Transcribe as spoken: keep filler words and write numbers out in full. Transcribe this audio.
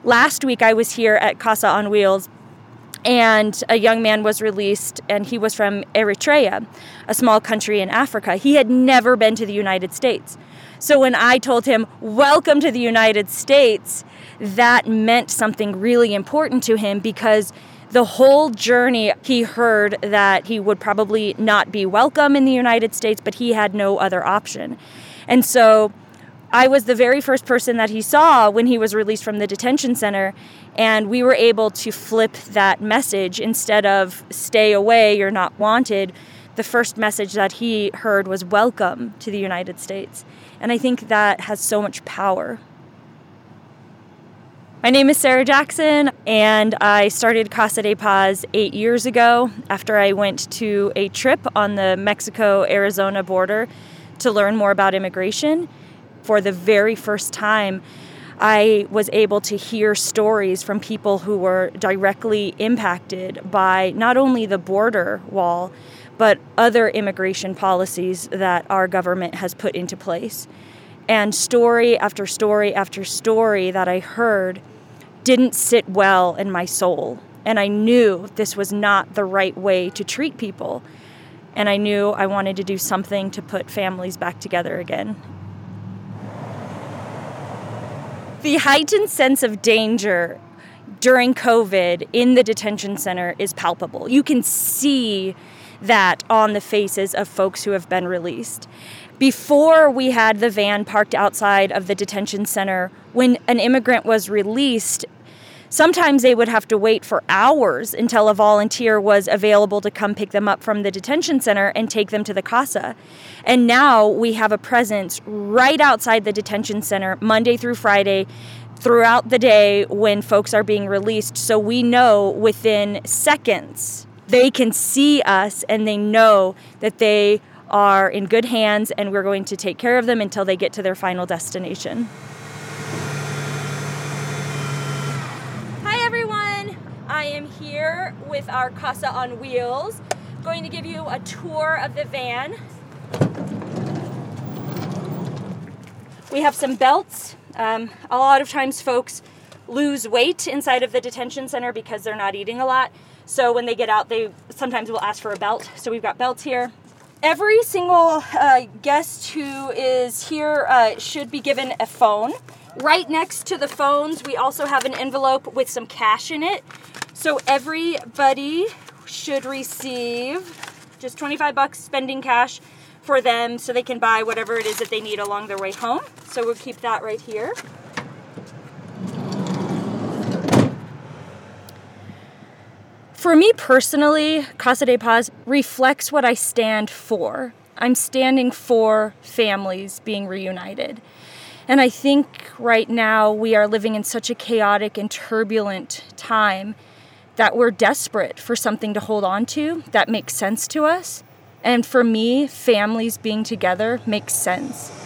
Last week I was here at Casa on Wheels, and a young man was released, and he was from Eritrea, a small country in Africa. He had never been to the United States. So when I told him, welcome to the United States, that meant something really important to him, because the whole journey he heard that he would probably not be welcome in the United States, but he had no other option. And so I was the very first person that he saw when he was released from the detention center, and we were able to flip that message. Instead of stay away, you're not wanted, the first message that he heard was welcome to the United States. And I think that has so much power. My name is Sarah Jackson, and I started Casa de Paz eight years ago after I went to a trip on the Mexico-Arizona border to learn more about immigration. For the very first time, I was able to hear stories from people who were directly impacted by not only the border wall, but other immigration policies that our government has put into place. And story after story after story that I heard didn't sit well in my soul. And I knew this was not the right way to treat people. And I knew I wanted to do something to put families back together again. The heightened sense of danger during COVID in the detention center is palpable. You can see that on the faces of folks who have been released. Before we had the van parked outside of the detention center, when an immigrant was released, sometimes they would have to wait for hours until a volunteer was available to come pick them up from the detention center and take them to the casa. And now we have a presence right outside the detention center Monday through Friday throughout the day when folks are being released. So we know within seconds they can see us, and they know that they are in good hands, and we're going to take care of them until they get to their final destination. I am here with our Casa on Wheels. I'm going to give you a tour of the van. We have some belts. Um, a lot of times folks lose weight inside of the detention center because they're not eating a lot. So when they get out, they sometimes will ask for a belt. So we've got belts here. Every single uh, guest who is here uh, should be given a phone. Right next to the phones, we also have an envelope with some cash in it. So everybody should receive just twenty-five bucks spending cash for them so they can buy whatever it is that they need along their way home. So we'll keep that right here. For me personally, Casa de Paz reflects what I stand for. I'm standing for families being reunited. And I think right now we are living in such a chaotic and turbulent time that we're desperate for something to hold on to that makes sense to us. And for me, families being together makes sense.